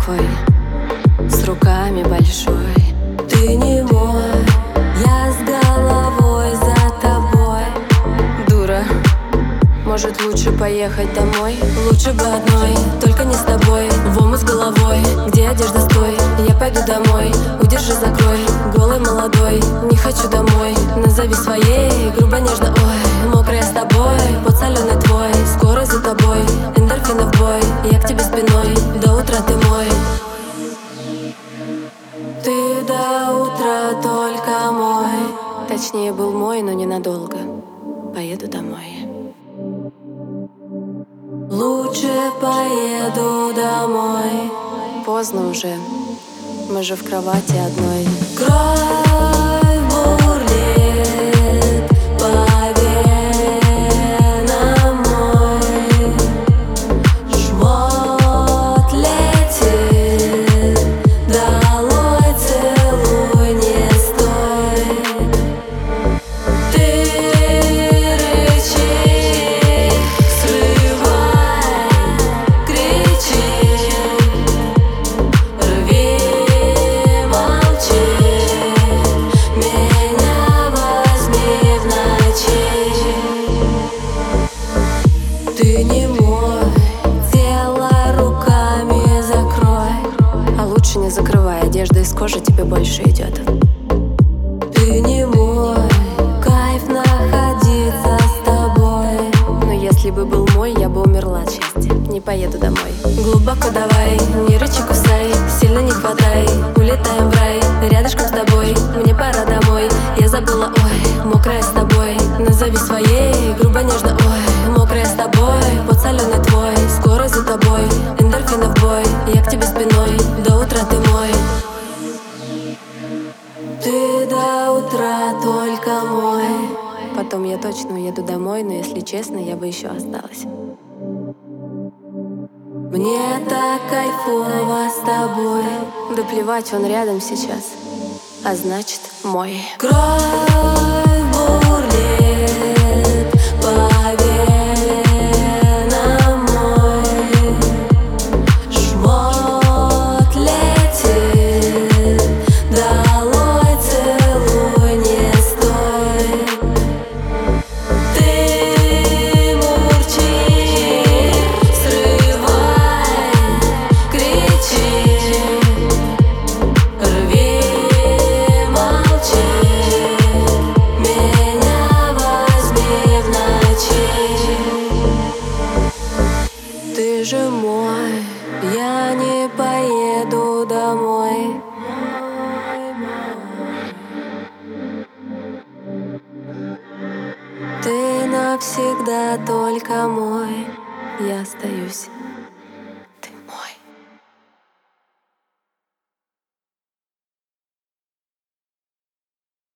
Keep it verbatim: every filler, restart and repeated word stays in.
такой, с руками большой. Ты не мой, я с головой за тобой. Дура, может лучше поехать домой? Лучше бы одной, только не с тобой. В омут с головой, где одежда, стой. Я пойду домой, удержи, закрой. Голый, молодой, не хочу домой. Назови своей, грубо, нежно, ой. Мокрая с тобой, под соленый твой. Скоро за тобой, эндорфины в бой. Я к тебе спиной, до утра ты мой. Ты до утра только мой. Точнее, был мой, но ненадолго. Поеду домой. Лучше поеду домой. Поздно уже, мы же в кровати одной. Кровь бурлит по венам мой. Жмот летит, долой целуй, не стой. Ты рычи, срывай, кричи, рви, молчи. Меня возьми в ночи. Ты не мой, тело руками закрой. А лучше не закрывай, одежда из кожи тебе больше идет. Ты не мой, кайф находиться с тобой. Но если бы был мой, я бы умерла от счастья. Не поеду домой. Глубоко давай, не рычи, кусай. Сильно не хватай, улетаем в рай. Рядышком с тобой, мне пора домой. Я забыла, ой, мокрая с тобой. Назови своей, грубо, нежно, ой. Мокрая с тобой, под соленый твой. Скоро за тобой, эндорфины в бой. Я к тебе спиной, до утра ты мой. Ты до утра только мой. Потом я точно уеду домой, но если честно, я бы еще осталась. Мне так кайфово с тобой. Да плевать, он рядом сейчас, а значит мой. Кровь бурлит по венам мой. Жмот летит, долой целуй, не стой. Ты мурчи, срывай, кричи, рви, молчи. Меня возьми в ночи. Ты же мой, я не поеду домой. Ты навсегда только мой, я остаюсь.